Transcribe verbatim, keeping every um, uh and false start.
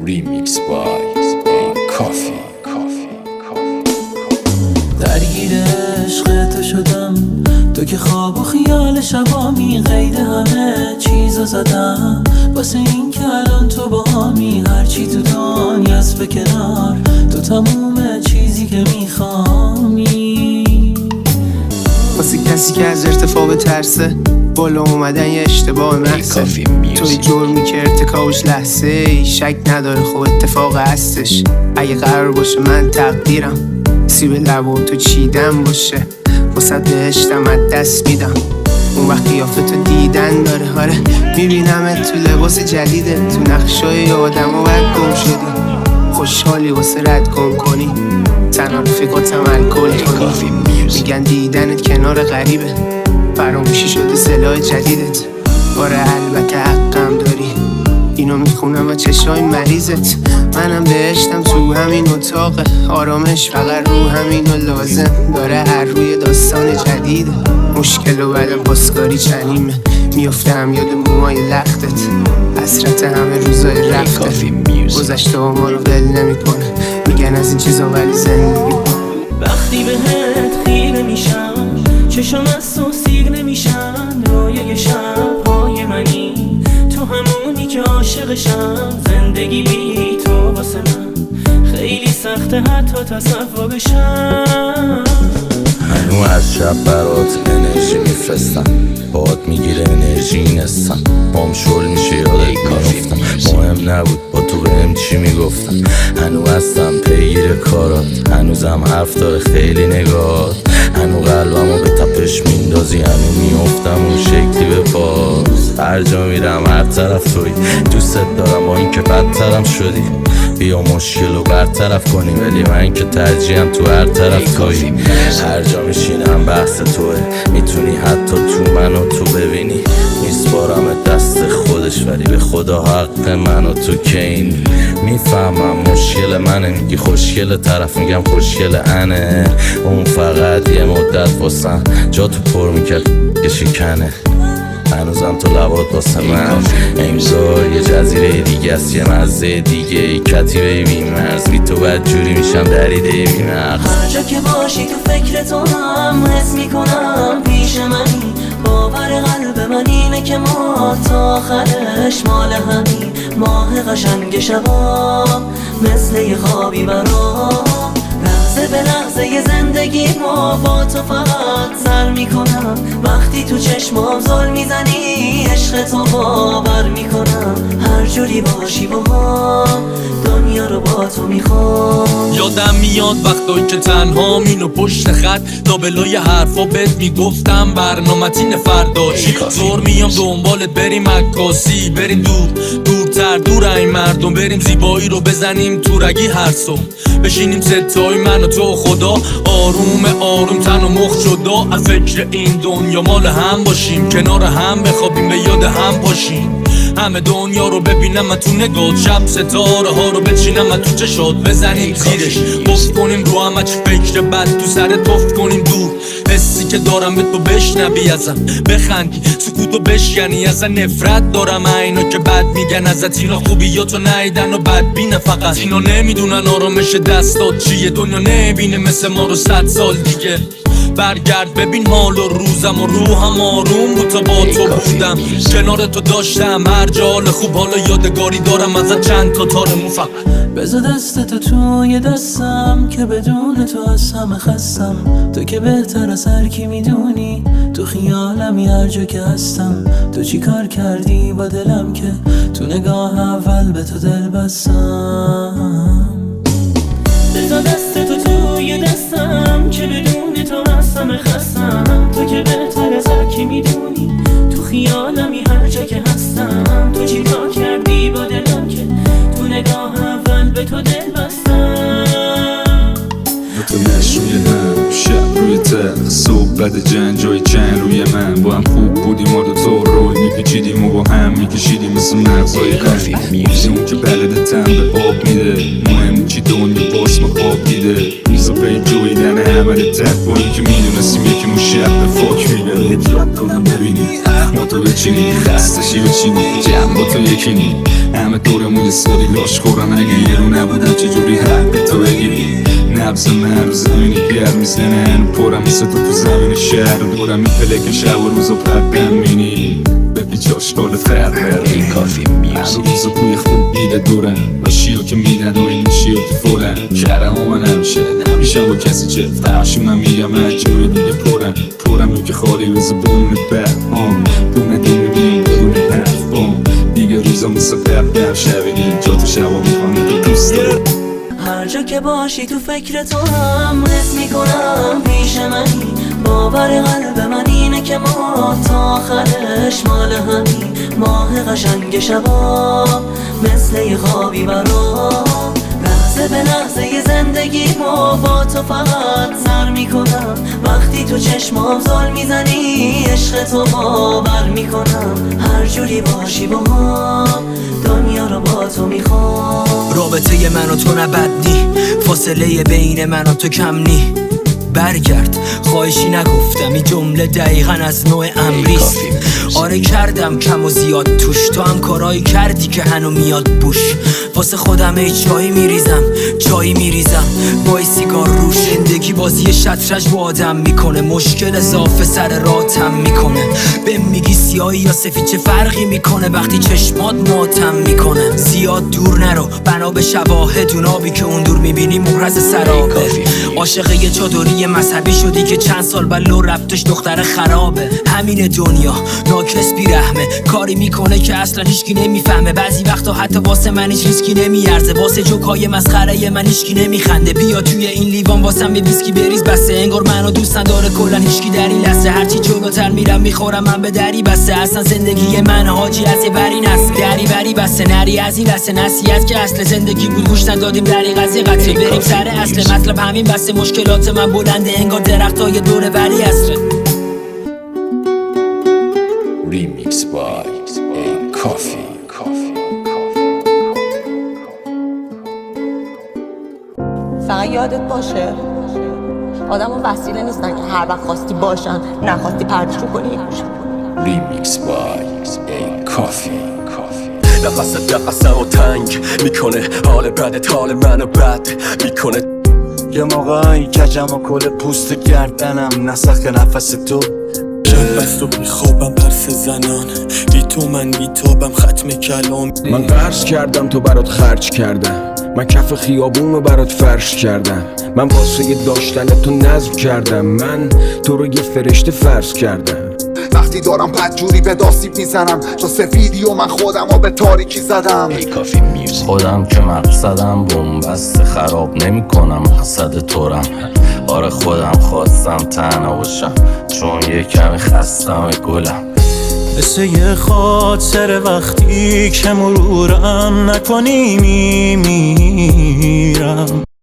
Remix by کافی. درگیر عشق تو شدم، تو که خواب و خیال شبامی، قید همه چیزو زدم واسه این که الان تو با همی. هرچی تو دنیاست به کنار، تو تموم چیزی که میخوامی. واسه کسی که از ارتفاع به ترسه، بالا اومدن یه اشتباه محضه. توی جرمی که ارتکابش لحظه ای، شک نداره خب اتفاق هستش. اگه قرار باشه من تقدیرم سیب لبو تو چیدن باشه، واسه بهشتم از دست میدم. اون وقت قیافه تو دیدن داره، آره میبینم تو لباس جدیده، تو نقشای آدم و باید گم شدی. خوشحالی واسه رد گم کنی، تنها رفیقاتم الکل کنی. میگن دیدنت کنار غریبه، فراموشی شده سلاح جدیدت. آره البته حقم داری، اینو میخونم و چشای مریضت. منم بهشتم تو همین اتاقه، آرامش فقط رو همینو لازم داره. هر روی داستان جدیده، مشکل و بعد پاسکاری چنیمه. میافتم یاد موهای لختت، حسرت همه روزای رفته. گذشته ها ما رو ول نمیکنه، میگن از این چیزا ولی زندگی. وقتی بهت خیره میشم، چشم از تو سیر نمیشن. رویای شبهای منی، تو همونی که عاشقشم. زندگی بی تو واسه من خیلی سخته حتی تصورشم. هنو از شب برات انرژی میفرستم، باد میگیره انرژی نستم. بام شل میشه یادت میافتم، مهم نبود با تو بهم چی میگفتم. هنو هستم پیگیر کارات، هنوزم حرف داره خیلی نگات. هنو قلبمو به تپش میندازی، هنو میافتم اون شکلی به باز. هر جا میرم هر طرف توی، دوست دارم با این که بدترم شدی. بیا مشکل رو برطرف کنیم، ولی من که ترجیحم تو هر طرف توی. هر جا میشینم بحث توه، میتونی حتی تو منو تو ببینی. میسپارم دست خودش، ولی به خدا حق منو تو که این. میفهمم مشکل منه، میگی خوشگل، طرف میگم خوشگل انه. اون فقط یه مدت واسم جا تو پر میکرد که شکنه. هنوزم تو لبات واسه من انگار یه جزیره دیگه است، یه مزه دیگه ای. کتیبه بی مرز، بی تو بد جوری میشم دریده بی مغز. هر جا که باشی تو فکر تو هم حس میکنم پیش منی. باور قلب من اینه که ما تا آخرش مال همین. ماه قشنگ شبا مثل یه خوابی برام، لحظه به لحظه یه زندگی ما با تو فقط سر میکنم. وقتی تو چشمام زل میزنی، عشق تو باور میکنم. هر جوری باشی با هم، دنیا رو با تو میخوام. یادم میاد وقتایی که تنها مینو پشت خط لابلای حرفا بهت میگفتم برنامتین فردا چی. زور میام دنبالت بریم عکاسی، بریم دور دورتر دور این مردم. بریم زیبایی رو بزنیم تو رگی هر صبح، بشینیم ستای من و تو خدا. آروم آروم تن و مخ جدا، از فکر این دنیا مال هم باشیم. کنار هم بخوابیم، به یاد هم باشیم. همه دنیا رو ببینم من تو نگات، شب ستاره ها رو بچینم من تو چشات. بزنیم زیرش بفت کنیم رو همه چی فکر بد تو سر تفت کنیم دور. حسی که دارم به تو بشنوی ازم، بخندی سکوتو بشکنی. ازن نفرت دارم اینا که بد میگن ازت، اینا خوبیاتو نیدن و بد بینه. فقط اینا نمیدونن آرامش دستات چیه، دنیا نبینه مثل ما رو صد سال دیگه. برگرد ببین حال و روزم و روحم آروم بود تا با تو بودم. کنار تو داشتم هر جا حال خوب، حالا یادگاری دارم ازت چند تا تارمون. فقط بذار دست تو توی دستم که بدون تو از همه خستم. تو که بهتر از هر کی میدونی، تو خیالمی هر جا که هستم. تو چی کار کردی با دلم که تو نگاه اول به تو دل بستم. بذار دست تو توی دستم که بدون تو از همه خستم. تو که بهتر از هر کی میدونی، تو خیالمی هر جا که هستم. تو چی کار کردی با دلم که تو نگاه اول به تو دل بستم. تو نش روی هم، شب روی تخت، صحبت جنگ جای چند روی من. با هم خوب بودیم ما دو تو روی میپیچیدیم و با هم میکشیدیم مثل مغزای خفی. میشه اون که بلده تن به آب میده، مهم چی دنیا باش ما خواب دیده. میزا به جویدن همه ده تک با این که میدونستیم یکی مو شب به فاک میده. اطلاق کنم ببینی ما تو به بچینی خستشی بچینی جمع با تو یکی نی همه دورمون یه سری لاش خورن اگه یه رو نبودم چجوری حق تو بگیری نبض من رو زمینی گرم میزنن پرم مثل تو تو زمین شهر دورم این پلک شب و روز و پرکم مینی ببی جاشقال فرق ای کافی میوزیک روز توی خود دیده دورم و شیو که میدن و این شیو که فورن کرم و من همیشه نمیشم با کسی چه فرشی من میگم من جوی دیگه پرم پرم رو که خالی روز بدون بر دونه دونه بیم دونه حرف دیگه روزا مثل پرکم شبیدی جا تو شبا میخوانه تو دوست دارم هر جا که باشی تو فکر تو هم حس میکنم پیش منی باور قلب من اینه که ما تا آخرش مال همین ماه قشنگ شبا مثل یه خوابی برا لحظه به لحظه یه زندگی ما با تو فقط سر میکنم وقتی تو چشمام زل میزنی عشق تو باور میکنم هر جوری باشی با هم دنیا رو با تو میخوام رابطه من و تو نبدنی فاصله بین من و تو کم نی برگرد خواهشی نگفتم این جمله دقیقا از نوع امریست آره کردم کم و زیاد توش تو هم کارایی کردی که هنو میاد بوش واسه خودم ای چایی میریزم چایی میریزم با سیگار رو زندگی بازی شطرنج با آدم میکنه مشکل اضافه سر راتم میکنه به میگی سیاهی یا سفید چه فرقی میکنه وقتی چشمات ماتم میکنه زیاد دور نرو بنا به شواهد اون آبی که اون دور میبینی مبرز سرابه عاشق یه چادری مذهبی شدی که چند سال بلو رفتش دختر خرابه همین دنیا ناکس بیرحمه کاری میکنه که اصلا هیچکی نمیفهمه بعضی وقتا حتی واسه من هیچ ریسکی نمیارزه واسه جوکای مسخره من هیچکی نمیخنده بیا توی این لیوان واسم یه ویسکی بریز بسه انگار منو دوست نداره کلا هیچکی در این لحظه هرچی جلوتر میرم میخورم من به دری بسه اصلا زندگی من حاجی از یه برین است دری بری بسه نری از این لحظه نصیحت که اصل زندگی بود گوش ندادیم در این قضیه قطعه بریم سر اصل مطلب همین بسه مشکلات من بلنده انگار درختای دور وری اصله Remix by A Coffee فقط یادت باشه آدم ها وسیله نیستن که هر وقت خواستی باشن نخواستی پردشون کنی Remix by A Coffee نفس نفسم و تنگ میکنه حال بد حال منو بد میکنه یه موقعی کجم و کل پوست گردنم نسخ نفس تو شب بست و بیخوابم پرس زنان بی تو من بیتابم ختم کلام من قرض کردم تو برات خرج کردم من کف خیابون رو برات فرش کردم من واسه داشتن تو نظم کردم من تو رو یه فرشته فرض کردم وقتی دارم بدجوری به داسیب میزنم تو سفیدی و من خودم رو به تاریکی زدم A Coffee Music خودم که مقصدم بومبست خراب نمی کنم مقصد تورم آره خودم خواستم تنها باشم چون یه کمی خستم گلم مثل یه خاطر وقتی که مرورم نکنی میمیرم